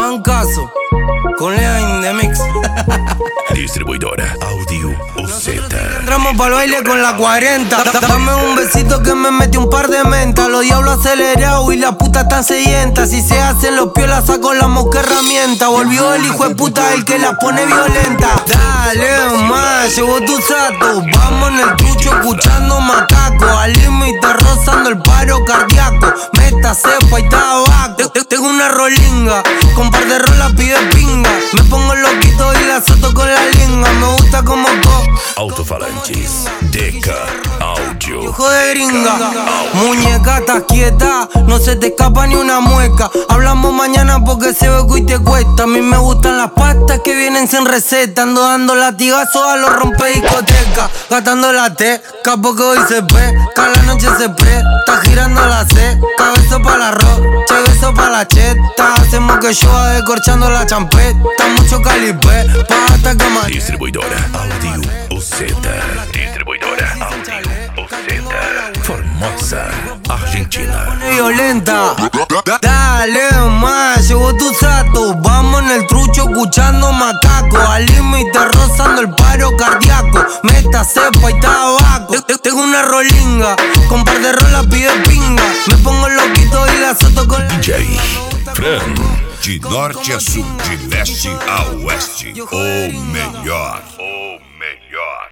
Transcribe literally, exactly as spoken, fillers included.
hagan caso. Con Lea in the mix. Distribuidora Audio U Z. Entramos para el baile con la cuarenta. Dame un besito que me mete un par de mentas. Los diablos acelerados y las putas tan sedientas. Si se hacen los piolas saco la mosca herramienta. Volvió el hijo de puta el que la pone violenta. Dale más, llegó tu sato. Vamos en el trucho escuchando macaco. Al límite rozando el paro cardíaco. Meta, cepa y tabaco. Tengo una rolinga, con par de rolas pide pinga. Me pongo loquito y la soto con la linga. Me gusta como co Altofalantes Deca Audio. Hijo de gringa, muñeca, estás quieta, no se te escapa ni una mueca. Hablamos mañana porque se ve que hoy te cuesta. A mí me gustan las pastas que vienen sin receta. Ando dando latigazos a los rompe discoteca. Gastando la teca porque hoy se pesca. La noche se presta, girando la seca. Beso pa' la rocha, beso pa' la cheta. Hacemos que yo va descorchando la champeta. Mucho calipé, pa' hasta que amanezca. Distribuidora Audio U Z. Distribuidora Audio U Z. Formosa, Argentina. Violenta, dale más, llegó tu sato. Vamos en el trucho escuchando macaco. Al límite rozando el paro cardíaco. Meta, cepa y tabaco. Tengo una rolinga, con par de rolas pide pinga. Me pongo loquito y la soto con la D J Fran. De norte a sul, de leste a oeste, o melhor. O melhor.